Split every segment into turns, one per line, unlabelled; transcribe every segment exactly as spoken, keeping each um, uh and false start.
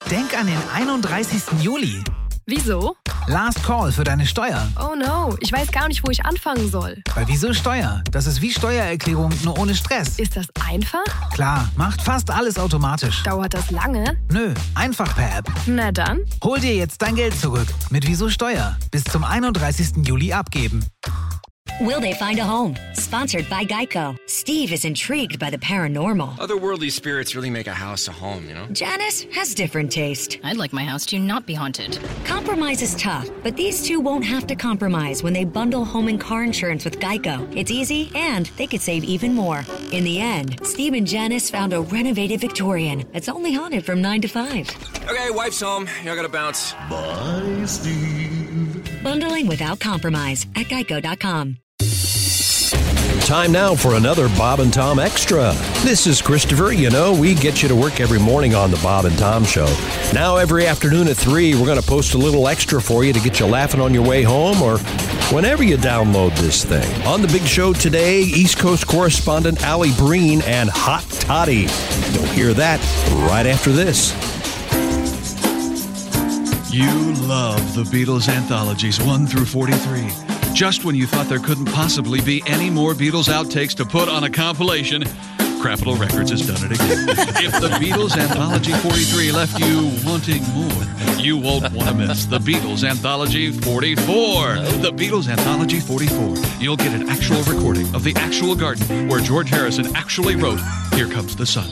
Denk an den einunddreißigsten Juli.
Wieso?
Last Call für deine Steuer.
Oh no, ich weiß gar nicht, wo ich anfangen soll.
Bei Wieso Steuer? Das ist wie Steuererklärung, nur ohne Stress.
Ist das einfach?
Klar, macht fast alles automatisch.
Dauert das lange?
Nö, einfach per App.
Na dann.
Hol dir jetzt dein Geld zurück mit Wieso Steuer. Bis zum einunddreißigsten Juli abgeben.
Will they find a home? Sponsored by Geico. Steve is intrigued by the paranormal.
Otherworldly spirits really make a house a home, you know?
Janice has different taste.
I'd like my house to not be haunted.
Compromise is tough, but these two won't have to compromise when they bundle home and car insurance with Geico. It's easy, and they could save even more. In the end, Steve and Janice found a renovated Victorian that's only haunted from nine to five.
Okay, wife's home. I gotta bounce.
Bye, Steve.
Bundling without compromise at geico dot com.
Time now for another Bob and Tom Extra. This is Christopher. You know, we get you to work every morning on the Bob and Tom Show. Now, every afternoon at three, we're going to post a little extra for you to get you laughing on your way home or whenever you download this thing. On the big show today, East Coast correspondent Allie Breen and Hot Toddy. You'll hear that right after this.
You love the Beatles anthologies one through forty-three. Just when you thought there couldn't possibly be any more Beatles outtakes to put on a compilation, Capitol Records has done it again. If the Beatles Anthology forty-three left you wanting more, you won't want to miss the Beatles Anthology forty-four. The Beatles Anthology forty-four. You'll get an actual recording of the actual garden where George Harrison actually wrote, "Here Comes the Sun."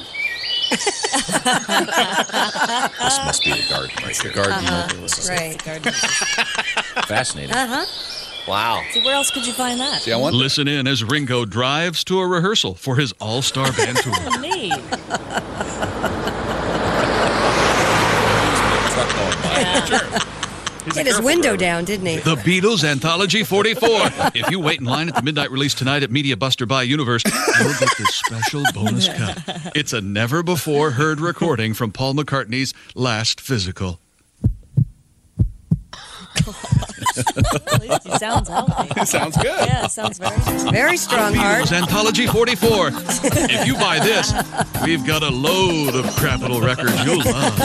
This must be a garden right here. Garden.
Uh-huh.
This is
right, garden.
Fascinating.
Uh-huh.
Wow.
See, where else could you find that?
See, I want Listen in as Ringo drives to a rehearsal for his all-star band tour.
Oh, neat.
Yeah. Sure.
He had his window down, didn't he?
The Beatles Anthology forty-four. If you wait in line at the midnight release tonight at Media Buster by Universe, you'll get this special bonus cut. It's a never-before-heard recording from Paul McCartney's last physical.
At least he sounds healthy.
It sounds good.
Yeah, it sounds very very strong heart.
Beatles Anthology forty-four. If you buy this, we've got a load of Capitol Records you'll love.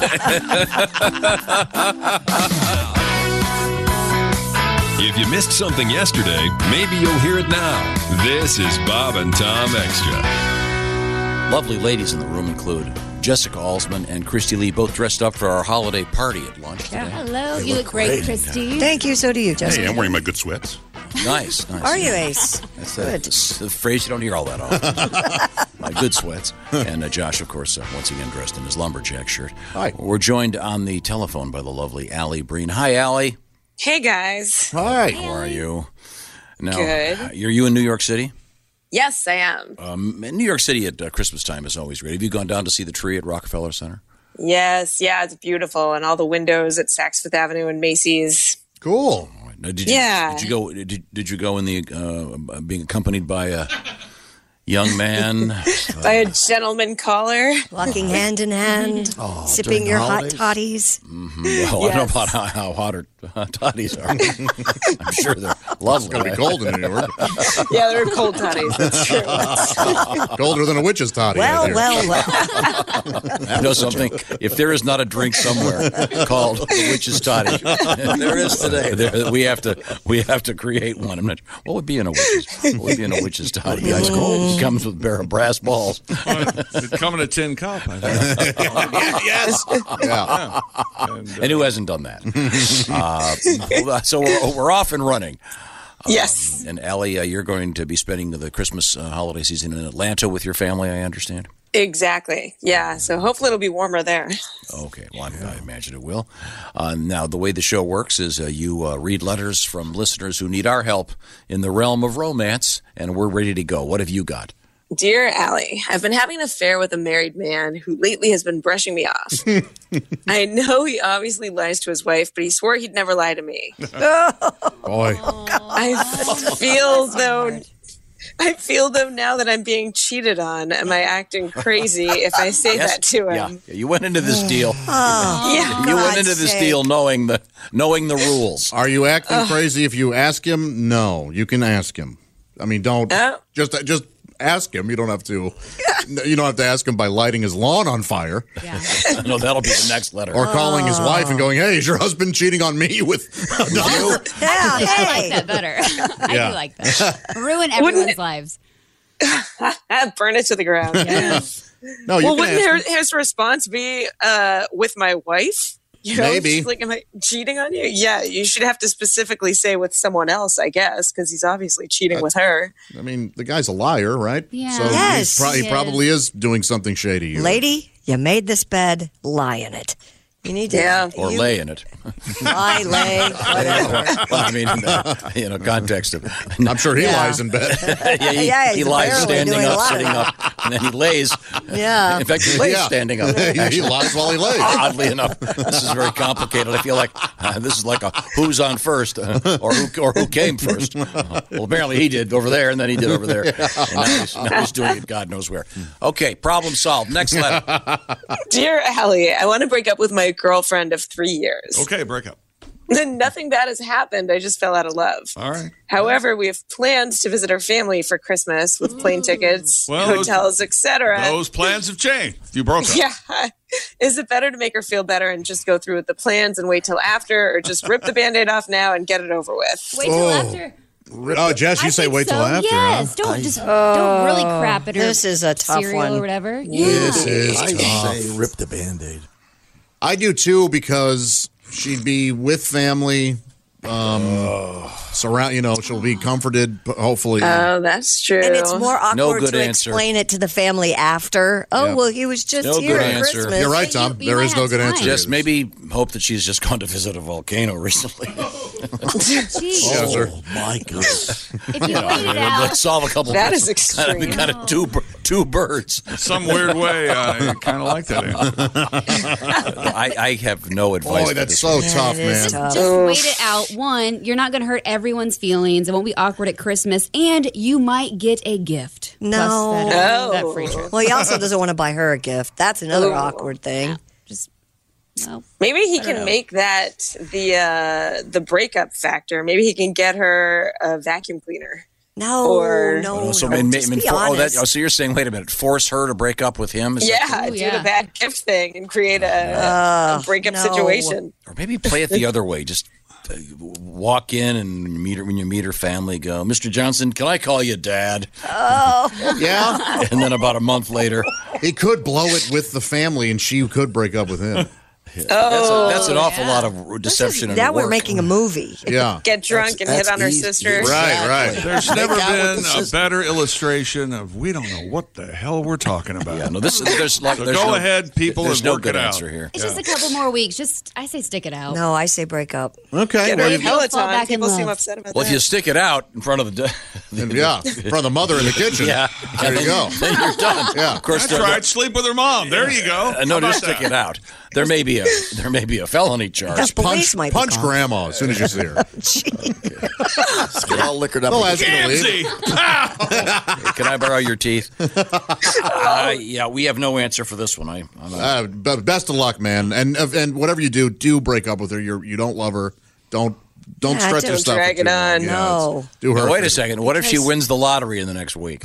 If you missed something yesterday, maybe you'll hear it now. This is Bob and Tom Extra.
Lovely ladies in the room include Jessica Alsman and Christy Lee, both dressed up for our holiday party at lunch today.
Yeah.
Hello, you look great, Christy.
Thank you, so do you, Jessica.
Hey, I'm wearing my good sweats.
Nice, nice.
Are you, Ace?
That's, that, that's the phrase you don't hear all that often. My good sweats. And uh, Josh, of course, uh, once again dressed in his lumberjack shirt.
Hi.
We're joined on the telephone by the lovely Allie Breen. Hi, Allie.
Hey, guys.
Hi.
How are you? Now,
Good.
Are you in New York City?
Yes, I am.
Um, New York City at uh, Christmas time is always great. Have you gone down to see the tree at Rockefeller Center?
Yes, yeah, it's beautiful. And all the windows at Saks Fifth Avenue and Macy's.
Cool.
All right. Now, did you,
Yeah.
Did you go? Did, did you go in the uh, being accompanied by a young man?
By a gentleman caller.
Walking hand in hand,
Oh,
sipping
during the
your hot
holidays?
toddies.
Mm-hmm. Well, I don't know
Yes.
about how, how hot our uh, toddies are. I'm sure they're lovely.
It's going to be cold in New York.
Yeah, they're cold toddies. That's true.
Colder than a witch's toddy.
Well,
I hear.
well, well.
You know something? If there is not a drink somewhere called the witch's toddy, there is today. There, we have to we have to create one. I'm not, what would be in a witch's? What would be in a witch's toddy? Ice cold. It comes with a pair of brass balls.
It'd come in a tin cup, I think.
Yes. Yeah.
And, uh,
And who hasn't done that? Uh, so we're, we're off and running.
Yes.
Um, and Allie, uh, you're going to be spending the Christmas uh, holiday season in Atlanta with your family, I understand?
Exactly. Yeah, so hopefully it'll be warmer there.
Okay, well, I, I imagine it will. Uh, now, the way the show works is uh, you uh, read letters from listeners who need our help in the realm of romance, and we're ready to go. What have you got?
Dear Allie, I've been having an affair with a married man who lately has been brushing me off. I know he obviously lies to his wife, but he swore he'd never lie to me.
Boy.
I feel though I feel though now that I'm being cheated on. Am I acting crazy if I say
Yes.
that to
Yeah,
him?
yeah, you went into this deal.
Oh,
Yeah.
you went
God's
into this
sake.
deal knowing the knowing the rules.
Are you acting crazy if you ask him? No, you can ask him. I mean, don't
Oh.
just just ask him. You don't have to. You don't have to ask him by lighting his lawn on fire.
Yeah.
No, that'll be the next letter.
Or calling his wife and going, "Hey, is your husband cheating on me with a dog?"
Yeah, I like that better. I
Yeah.
do like that. Ruin everyone's lives.
Burn it to the ground.
Yeah.
No, you
well,
can
wouldn't
ask
her, his response be uh, with my wife? You know,
Maybe.
she's like, am I cheating on you? Yeah, you should have to specifically say with someone else, I guess, because he's obviously cheating with her.
I mean, the guy's a liar, right?
Yeah.
So
Yes.
he's pro- he
He
probably is doing something shady here.
Lady, you made this bed, lie in it. You need to.
Yeah.
Or
you,
lay in it.
Lie, lay, whatever.
Well, I mean, in the, you know, context of.
I'm sure he
Yeah.
lies in bed.
yeah, he,
Yeah,
he
he's
lies
apparently
standing
doing a
up,
lot of
sitting
that.
up, and then he lays.
Yeah.
In fact, he lays
Yeah.
standing up.
He lies while he lays.
Oddly enough, this is very complicated. I feel like uh, this is like a who's on first, uh, or who or who came first. Uh, well, apparently he did over there, and then he did over there. And now he's, now he's doing it God knows where. Okay, problem solved. Next letter.
Dear Allie, I want to break up with my girlfriend of three years.
Okay, break up.
Then nothing bad has happened. I just fell out of love.
All right.
However, we have plans to visit our family for Christmas with plane tickets,
Well, those-
hotels, et cetera.
Those plans have changed. You broke up.
Yeah. Is it better to make her feel better and just go through with the plans and wait till after, or just rip the Band-Aid off now and get it over with?
Wait till
Oh.
after.
Oh, Jess, you
I
say
think
wait till
so.
after.
Yes,
huh?
don't just don't really crap at her.
This is a tough
cereal
one.
or whatever.
This
Yeah.
is
I
tough.
say rip the Band-Aid.
I do too, because she'd be with family. Um, surround, you know, she'll be comforted. Hopefully,
Oh, that's true.
And it's more awkward
No good
to
answer.
explain it to the family after. Oh,
Yeah.
well, he was just
No
here
good
at
answer.
Christmas.
you're right,
You-
Tom.
you
there
might
is no
have
good
time.
answer.
Just maybe hope that she's just gone to visit a volcano recently.
Jeez.
Yes, sir.
Oh, my goodness.
If you wait it out,
Let's solve a couple.
That is
kind of,
extreme.
kind of two bir- two birds.
Some weird way, I kind of like that answer.
I, I have no advice.
Boy,
for
that's
this
so
one.
tough,
it is
man.
tough.
just wait it out. One, you're not going to hurt everyone's feelings. It won't be awkward at Christmas, and you might get a gift.
No.
Plus that,
Oh.
that free trip.
Well, he also doesn't want to buy her a gift. That's another
Ooh.
awkward thing.
Just no.
Maybe he
I don't
can
know.
make that the uh, the breakup factor. Maybe he can get her a vacuum cleaner.
No,
Or-
no,
Oh, so
no.
and-
Just
and
be
for- oh, that,
honest.
oh, so you're saying, wait a minute, force her to break up with him? Is that-
Yeah,
Ooh,
do
yeah.
the bad gift thing and create a,
Uh,
a breakup
no.
situation.
or maybe play it the other way. Just uh, walk in and meet her when you meet her family. Go, Mister Johnson, can I call you Dad?
Oh,
Yeah,
And then about a month later,
he could blow it with the family, and she could break up with him.
that's, a, that's an awful
yeah.
lot of deception. and
now we're
work.
making a movie.
Yeah,
Get drunk and hit
that's
on her
easy.
sister.
right, right.
There's
Make
never
out with
been
the
a
sister.
better illustration of we don't know what the hell we're talking about.
Yeah, no, this is there's like
So
there's
go
no,
ahead, people,
There's
and
no
work
good
it out.
answer here.
It's just a couple more weeks. Just I say stick it out.
No, I say break up.
Okay,
Get
well,
her
you,
a
He'll fall
Peloton.
back in
People seem
love.
upset about
Well, if
that.
you stick it out in front of the,
yeah, in front of the mother in the kitchen.
yeah,
there you go.
Then you're done.
Yeah.
Of course,
That's
there-
right. Sleep with her mom. There you go.
Uh, no,
How
just
about
stick
that?
it out. There may be a there may be a felony charge.
The police
Punch,
might be
punch
calling.
grandma as soon as you see her.
Let's get all liquored up.
They'll ask you to leave.
Gansy.
Can I borrow your teeth? uh, yeah, we have no answer for this one. I, I'm a,
Uh, be- best of luck, man. And and whatever you do, do break up with her. You're you don't love her. Don't don't
Yeah,
stretch
don't
your stuff.
drag
for too
it
long.
on.
Yeah,
No.
it's- do her.
Now,
a
wait a
favor.
second. What if she wins the lottery in the next week?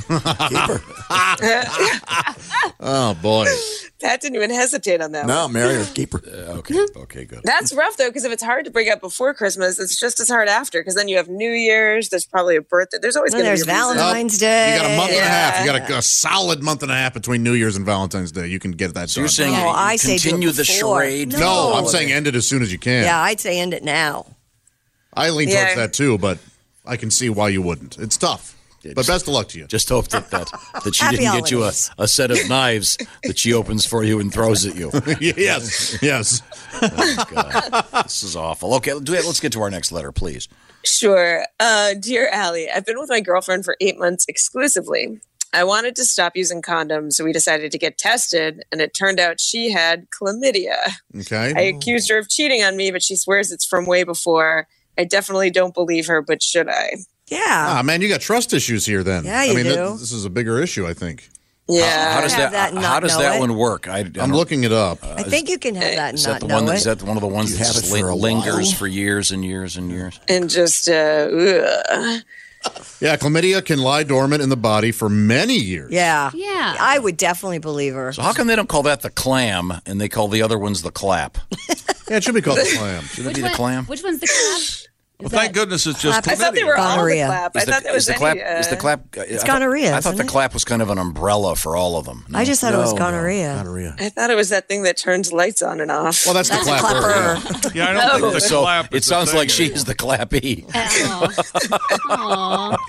Oh boy.
Pat didn't even hesitate on that
No,
one.
marry her, keep her.
Uh, okay, okay, good.
That's rough, though, because if it's hard to break up before Christmas, it's just as hard after, because then you have New Year's, there's probably a birthday. There's always
Then
going to
there's
be a reason.
Valentine's
You
Day.
got a month and a half. You got
Yeah.
a, a solid month and a half between New Year's and Valentine's Day. You can get that
So
done.
you're saying
No,
you
I say do it
continue the
before.
charade?
No.
no, I'm saying end it as soon as you can.
Yeah, I'd say end it now.
I lean
Yeah.
towards that too, but I can see why you wouldn't. It's tough. But best of luck to you.
Just hope that that, that she
Happy
didn't get you a,
holidays.
a set of knives that she opens for you and throws at you.
yes, yes.
Oh, God. This is awful. Okay, do it. Let's get to our next letter, please.
Sure. Uh, Dear Allie, I've been with my girlfriend for eight months exclusively. I wanted to stop using condoms, so we decided to get tested, and it turned out she had chlamydia.
Okay.
I accused her of cheating on me, but she swears it's from way before. I definitely don't believe her, but should I?
Yeah.
Ah, man, you got trust issues here then.
Yeah,
I
you
mean,
do.
that- this is a bigger issue, I think.
Yeah.
How, how does
Have
that,
that and
how
not
does
know
that
it.
one work? I, I
I'm
don't-
looking it up.
I think you can have that and
Is
not
that the
know
one? That,
it.
is that one of the ones
You
that
have
just
it for
li-
a
lingers
while?
for years and years and years?
And just, uh, ugh.
Yeah, chlamydia can lie dormant in the body for many years.
Yeah.
Yeah.
I would definitely believe her.
So how come they don't call that the clam and they call the other ones the clap?
Yeah, it should be called the clam.
Should it
Which
be
one,
the clam?
Which one's the clap?
Well, thank goodness it's just
I thought they were all the
Gonorrhea.
clap. I
Is the,
thought that was
is the
any,
clap?
uh,
Is the clap?
It's
I
gonorrhea,
Thought, I thought
isn't
the
it?
clap was kind of an umbrella for all of them. No?
I just thought it was
No,
gonorrhea.
Gonorrhea.
I thought it was that thing that turns lights on and off.
Well, that's,
That's
the
a
clapper.
clapper.
Yeah, I don't think the
So
clap is
it
the
sounds
thing
like she's
anymore.
the clappy.
Aw.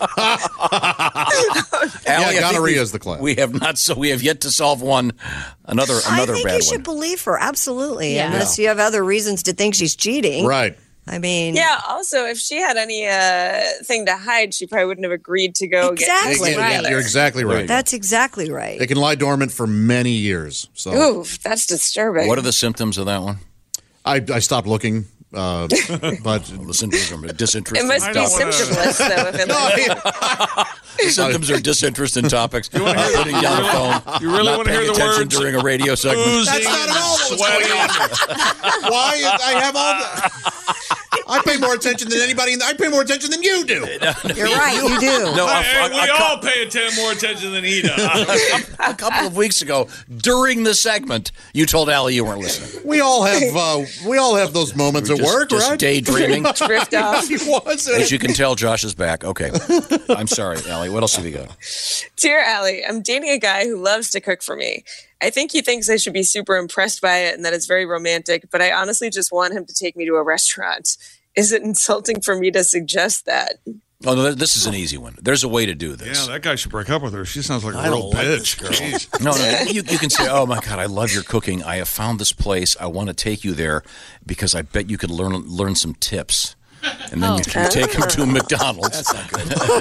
Allie, I
Yeah,
think
gonorrhea
we-
is the clap.
We have not. So we have yet to solve one. Another another
I think
bad
you
one.
should believe her. Absolutely.
Yeah.
Unless you have other reasons to think she's cheating.
Right.
I mean,
Yeah, also, if she had any uh, thing to hide, she probably wouldn't have agreed to go
Exactly.
get
Right.
You're exactly right.
that's exactly right.
They can lie dormant for many years. So
Oof, that's disturbing.
What are the symptoms of that one?
I, I stopped looking, uh, but
The symptoms are disinterest.
It must
I
be
don't wanna-
symptomless, though. If it like,
The symptoms are disinterest in topics. You
wanna hear the-
putting down the phone.
You really
not
wanna hear
paying
the
attention
words?
during a radio segment.
Oozing
That's not at all
and
what's going
sweating.
on. Why? I have all the. I pay more attention than anybody. In the, I pay more attention than you do.
You're right. You do.
No, a,
Hey,
a-
we
a cou-
all pay atten- more attention than he does.
a couple of weeks ago, during the segment, you told Allie you weren't listening.
We all have. Uh, we all have those moments at
Just-
work,
just
right?
daydreaming.
drift off.
He was.
As you can tell, Josh is back. Okay. I'm sorry, Allie. What else have you got?
Dear Allie, I'm dating a guy who loves to cook for me. I think he thinks I should be super impressed by it and that it's very romantic, but I honestly just want him to take me to a restaurant. Is it insulting for me to suggest that?
Oh, no, this is an easy one. There's a way to do this.
Yeah, that guy should break up with her. She sounds like a
I
real
don't like this
bitch.
girl.
Jeez.
No, no, you, you can say, "Oh my God, I love your cooking. I have found this place. I want to take you there because I bet you could learn learn some tips." And then
Oh.
you can take him to McDonald's.
That's not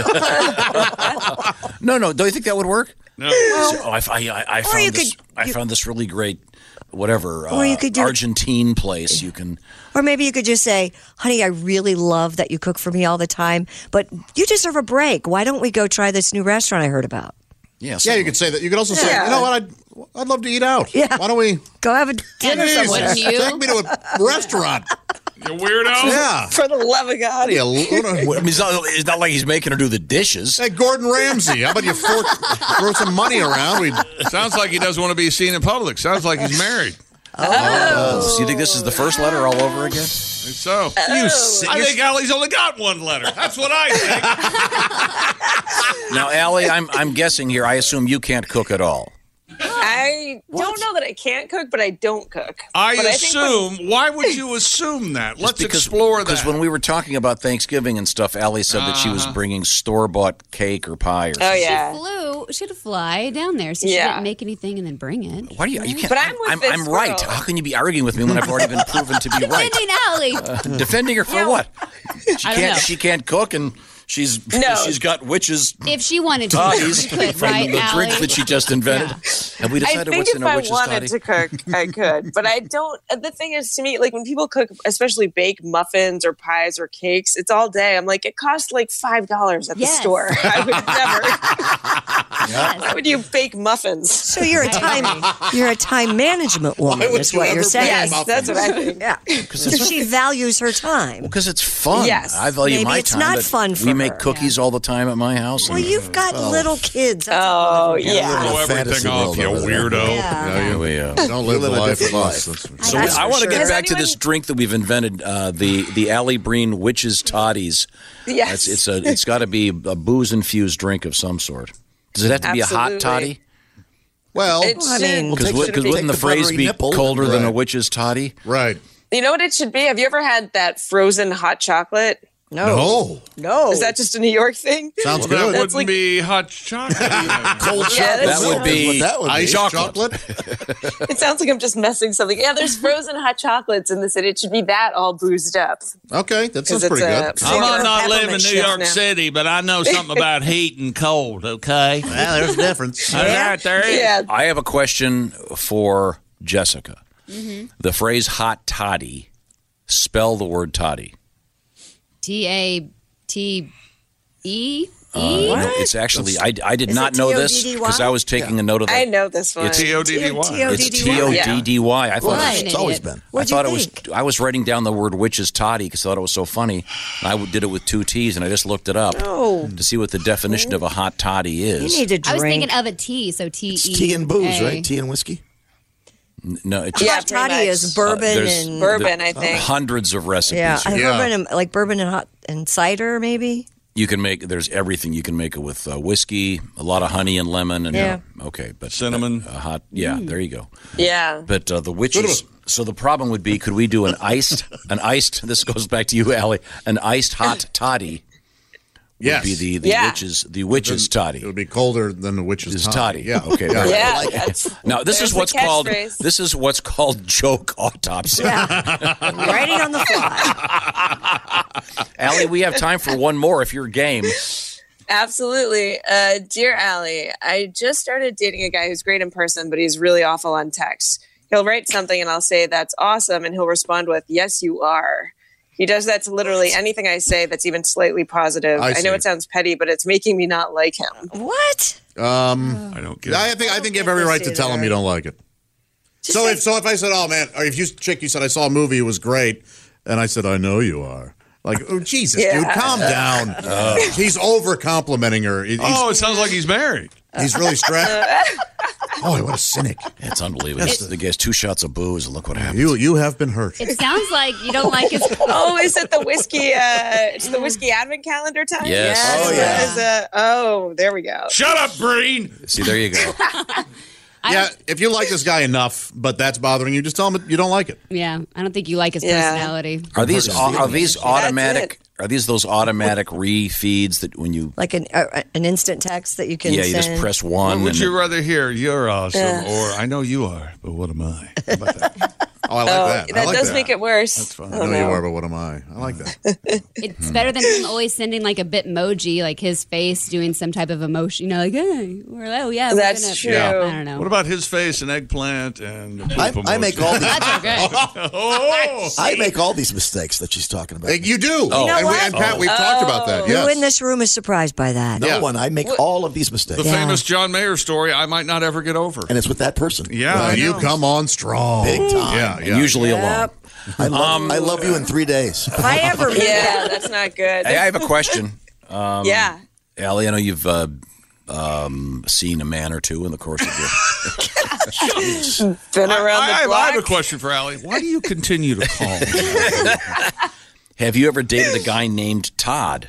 good.
No, no. Don't you think that would work?
No.
So, oh, I, I, I
Or
found
you
this.
could-
I
you-
found this really great, whatever,
Or
uh,
you could do-
Argentine place. You can.
Or maybe you could just say, honey, I really love that you cook for me all the time, but you deserve a break. Why don't we go try this new restaurant I heard about?
Yeah,
Yeah, you could say that. You could also say,
Yeah.
you know what? I'd I'd love to eat out.
Yeah.
Why don't we?
Go have a dinner
Jesus,
wouldn't you?
Take me to a restaurant.
You weirdo.
Yeah.
For the love of God.
What are you, what
I
are-
mean, it's, not, it's not like he's making her do the dishes.
Hey, Gordon Ramsay. How about you fork, throw some money around? We
Sounds like he doesn't want to be seen in public. Sounds like he's married.
Oh. So you think this is the first letter all over again?
I think so.
You si-
I
you're-
think Allie's only got one letter. That's what I think.
Now, Allie, I'm I'm guessing here. I assume you can't cook at all.
I don't know that I can't cook, but I don't cook.
I
But think when-
assume. Why would you assume that? Let's
because,
explore that.
Because when we were talking about Thanksgiving and stuff, Allie said that she was
Uh-huh.
bringing store bought cake or pie or
Oh,
something.
yeah.
She flew. She had to fly down there, so she
Yeah.
didn't make anything and then bring it.
Why do you? You can't.
But I'm with
I'm,
this
I'm right.
girl.
How can you be arguing with me when I've already been proven to be right?
Defending Allie.
Uh, defending her for
Yeah.
what? She
I don't
can't.
know.
She can't cook, and she's
No.
she's got witches.
If she wanted to,
Toddies
she could,
from
right,
the
Allie?
drinks that she just invented. Have we
I
decided
think
what's
if
in a
I
witch's
wanted
toddy?
to cook, I could. But I don't. The thing is, to me, like when people cook, especially bake muffins or pies or cakes, it's all day. I'm like, it costs like five dollars at
Yes.
the store. I would never.
Yes.
Why would you bake muffins?
So you're a time you're a time management woman,
would
is
you
what
ever
you're
bake
saying.
Yes,
muffins?
that's what I think.
Yeah, because she values her time.
Because it's fun.
Yes.
I value
Maybe
my
it's
time.
not
but
fun for
We make
her.
cookies all the time at my house.
Well,
and-
you've got little kids. That's
Oh,
a whole different
yeah.
Throw
Fantasy
everything off,
world
you
over there.
weirdo.
Yeah.
Yeah, you,
we, uh,
don't live
you
the
live a
life of
different
us.
life.
That's for
So
sure.
That's
I
for
want to get
sure.
back to
Does
this drink that we've invented, uh, the the Allie Breen Witch's Toddies.
Yes.
It's it's a it's got to be a booze infused drink of some sort. Does it have to be a hot
Absolutely.
toddy?
Well,
It
I
should-
mean-
Because
it should be-
wouldn't the
the
phrase
buttery
be
nipple.
colder than a
Right.
witch's toddy?
right.
You know what it should be? Have you ever had that frozen hot chocolate?
No,
No.
no.
Is that just a New York thing?
Sounds
Well, that
good.
wouldn't
like-
be hot chocolate.
Cold
Yeah,
chocolate.
that's
That would
what-
be
what that would be.
ice chocolate.
chocolate.
It sounds like I'm just messing something. Yeah, there's frozen hot chocolates in the city. It should be that all boozed up.
Okay, that sounds
it's
pretty
a-
good.
I might not live in New York
City, but I know something about heat and cold, okay?
Yeah, there's a difference.
All right, there is.
Yeah.
I have a question for Jessica.
Mm-hmm.
The phrase hot toddy, spell the word toddy.
T A T E.
Uh, no, it's actually I, I did
Is
not
it
know
T O D
this
D Y?
because I was taking a note of that.
I know this one.
It's
T O D D Y.
It's T O D D Y. I thought
Why?
it
It's always been.
I
What'd you
thought it was.
think?
I was writing down the word "witch's toddy" because I thought it was so funny. And I w- did it with two T's, and I just looked it up
No.
to see what the definition of a hot toddy
You
is.
need to drink.
I was thinking of a tea, so T E.
It's tea and booze, right? Tea and whiskey.
N- No, it's
Yeah,
Hot
pretty
toddy
much.
is bourbon
there's-
and
Bourbon,
there-
I think.
hundreds of recipes.
yeah, I
Yeah.
bourbon and like bourbon and hot and cider maybe.
You can make. There's everything. You can make it with uh, whiskey, a lot of honey and lemon, and
Yeah.
okay, but
Cinnamon.
uh, hot. Yeah, there you go.
Yeah.
But uh, the witches. So the problem would be, could we do an iced, an iced? This goes back to you, Allie. An iced hot toddy. Would
Yes.
be the the
Yeah.
witches the witches
It
toddy.
would be colder than the witch's
Is
toddy.
toddy.
Yeah.
Okay.
Yeah.
Yeah, that's,
Now this
there's
is
the
what's called
catchphrase.
this is what's called joke autopsy.
Writing on the fly.
Allie, we have time for one more if you're game.
Absolutely. Uh, dear Allie, I just started dating a guy who's great in person, but he's really awful on text. He'll write something and I'll say, that's awesome. And he'll respond with, yes, you are. He does that to literally anything I say that's even slightly positive.
I
I, know
see.
it sounds petty, but it's making me not like him.
What?
Um,
I don't get
I
it.
think I think you have
get
every
this
right to tell him
either.
you don't like it.
Just
So
say-
if so if I said, "Oh man," or if you chick, you said, "I saw a movie, it was great," and I said, "I know you are." Like, oh Jesus,
Yeah.
dude, calm down. He's over complimenting her. He- He's,
Oh, it sounds like he's married.
he's really stressed. Oh, what a cynic!
It's unbelievable. The guy's two shots of booze, and look what happened.
You you have been hurt.
It sounds like you don't like his.
Oh, is it the whiskey? Uh, it's the whiskey advent calendar time.
Yes.
Yes.
Oh,
That
yeah.
is a- oh, there we go.
Shut up, Breen.
See, there you go.
Yeah, if you like this guy enough, but that's bothering you, just tell him you don't like it.
Yeah, I don't think you like his
Yeah.
personality.
Are these
Hard to
are these
That's
automatic?
it.
Are these those automatic refeeds that when you
Like an uh, an instant text that you can
yeah you
send.
just press
What
one?
would
and
you
it-
rather hear? You're awesome,
Yeah.
or I know you are, but what am I? How about that?
Oh, I like
Oh,
that.
that
I like
does
that.
make it worse.
That's fine.
I
Oh,
know you
no.
are, but what am I? I like that.
It's better than him always sending like a Bitmoji, like his face doing some type of emotion. You know, like hey, or oh yeah, we're
That's
gonna,
true.
I don't know.
What about his face and eggplant and poop
I, I
emoji?
make all these.
That's okay.
Oh,
I make all these mistakes that she's talking about.
Hey, you do.
Oh.
know
and, we,
what?
and Pat, we've talked about that.
Who
Yes.
in this room is surprised by that?
no
Yeah.
one. I make all of these mistakes,
the
Yeah.
famous John Mayer story. I might not ever get over.
and it's with that person.
Yeah,
Uh,
I
you
know.
come on strong.
Big time.
Yeah,
and
yeah.
usually alone.
I love,
Um,
I love you in three days.
If I ever meet
Yeah, that's not good.
Hey, I have a question. Um,
yeah.
Allie, I know you've uh, um, seen a man or two in the course of your.
Been
I,
around
I,
the
have, I
block.
have a question for Allie. Why do you continue to call me?
Have you ever dated a guy named Todd?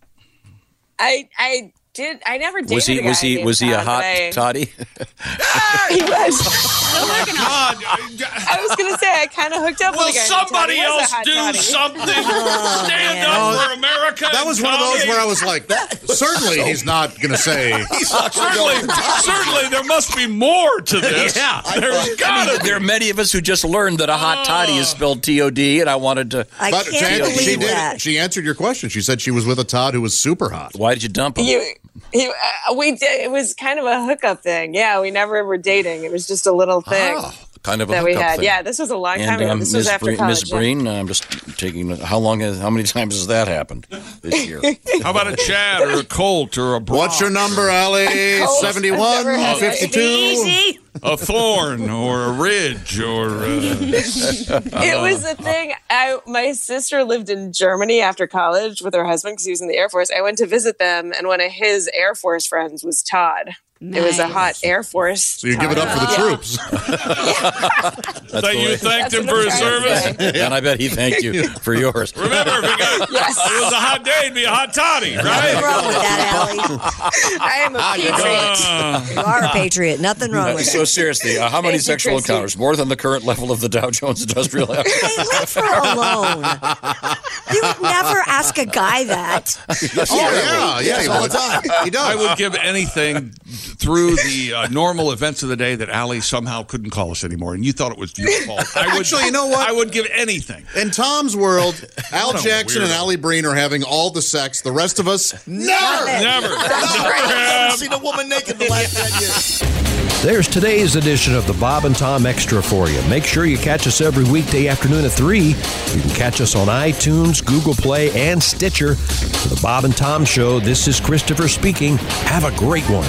I I did. I never dated
Was he
a guy
was he
named
was he a
Todd,
hot
but I,
toddy?
He was.
Still working on
God,
I was gonna say I kind of hooked up
will
with a guy. named
somebody
Todd. He was
else
a hot
do
toddy.
something? Stand up for America.
That
and
was one of those
comedy?
where I was like, certainly he's not going to say.
Certainly, certainly, there must be more to this.
Yeah.
There's gotta be.
There are many of us who just learned that a hot toddy is spelled T O D, and I wanted to.
I
But
can't
she, she
believe
did.
that.
She answered your question. She said she was with a Todd who was super hot.
Why did you dump him?
You, you, uh, we did. It was kind of a hookup thing. Yeah, we never were dating. It was just a little thing
Oh, kind of a
that we
hookup
had.
thing.
Yeah, this was a long time
And
ago.
um,
This was
Miz
after
Breen,
college.
Miz
yeah.
Breen, I'm just taking. How long? Has, how many times has that happened this year?
How about a Chad or a Colt or a Brock?
What's your number, Allie?
Colt.
seventy-one,
I've never had that.
fifty-two.
Easy.
A Thorn or a Ridge or uh,
It was the thing. I my sister lived in Germany after college with her husband because he was in the Air Force. I went to visit them, and one of his Air Force friends was Todd. It was a
Nice.
hot Air Force.
So you give it up for the
Yeah.
troops.
That's
that
the
you
way-
thanked
That's
him
what
for
I'm
his
trying to
service.
say.
And I bet he thanked you for yours.
Remember, if, we got,
Yes.
if it was a hot day, it'd be a hot toddy,
Nothing
right?
wrong with that, Allie.
I am a patriot.
Uh,
You are a patriot. Nothing wrong with
So
it.
seriously, uh, how many
Thank you,
sexual
Christy.
encounters? More than the current level of the Dow Jones Industrial Average.
Hey, leave her alone. You would never ask a guy that.
Oh, yeah, yeah. He
all
would.
the time.
He does.
I would give anything through the uh, normal events of the day that Allie somehow couldn't call us anymore, and you thought it was your fault. I would,
Actually, you know what?
I would give anything.
In Tom's world, Al
What a
Jackson and
weirdo.
Allie Breen are having all the sex. The rest of us, never.
Never. Never
I've
have.
never seen a woman naked in the last ten years.
There's today's edition of the Bob and Tom Extra for you. Make sure you catch us every weekday afternoon at three. You can catch us on iTunes, Google Play, and Stitcher. For the Bob and Tom Show, this is Christopher speaking. Have a great one.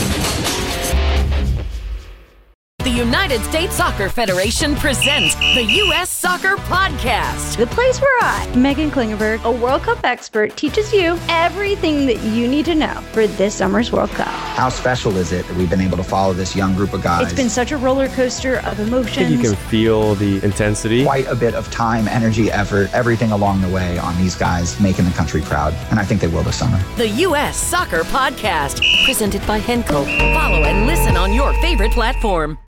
The United States Soccer Federation presents the U S Soccer Podcast.
The place where I, Megan Klingenberg, a World Cup expert, teaches you everything that you need to know for this summer's World Cup.
How special is it that we've been able to follow this young group of guys?
It's been such a roller coaster of emotions.
I think you can feel the intensity.
Quite a bit of time, energy, effort, everything along the way on these guys making the country proud. And I think they will this summer.
The U S Soccer Podcast, presented by Henco. Follow and listen on your favorite platform.